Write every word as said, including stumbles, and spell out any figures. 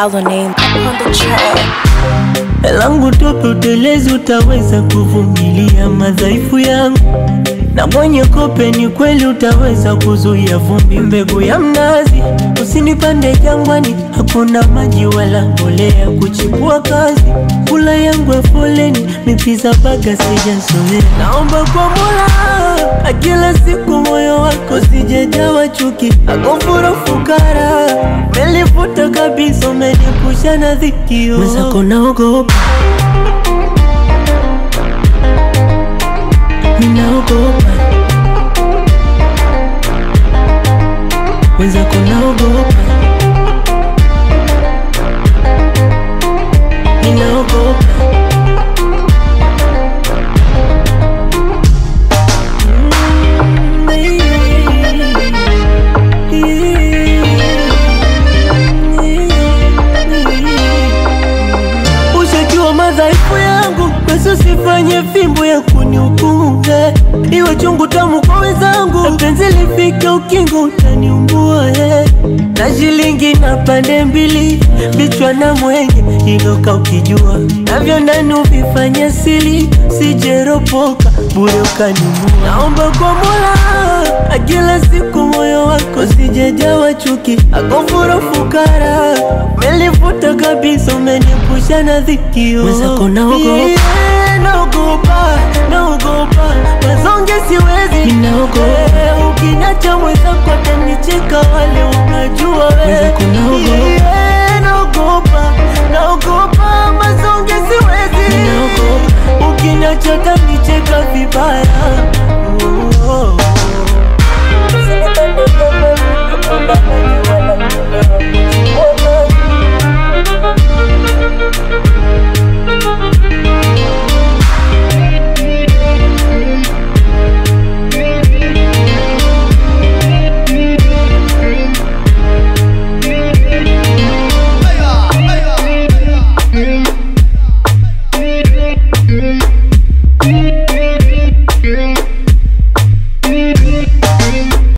Valor name on the track. Langu tope utelezi, utaweza kuvumilia madhaifu yangu. Na mwenye kope ni kweli utaweza kuzuia vumbi mbegu ya mnazi. Usinipande jangwani, hakuna maji wala mbolea kuchipua kazi. Kula yangu ya foleni, mipiza baga sijazoea. Naomba kwa Mola, kila siku moyo wako sijejawa chuki. Akufuru fukara, melifuta kabisa, umenipusha na dhikio. Mwenzako naogopa, ninaogopa. Mwenzako naogopa, ninaogopa. Ushajua madhaifu yangu, basi sifanye fimbo ya kunihukumu. Iwe chungu tamu kwa wenzangu, penzi lifike ukingo utaniumbua. Na shilingi na pande mbili, bichwa na mwenge, iloka ukijua. Navyo ndani uvifanya sili, sijeropoka, bure ukanimbua. Naomba kwa Mola, kila siku moyo wako sijejawa chuki. Akufuru fukara, melifuta kabisa, umenipusha na dhikio. Mwenzako naogopa, naogopa, naogopa.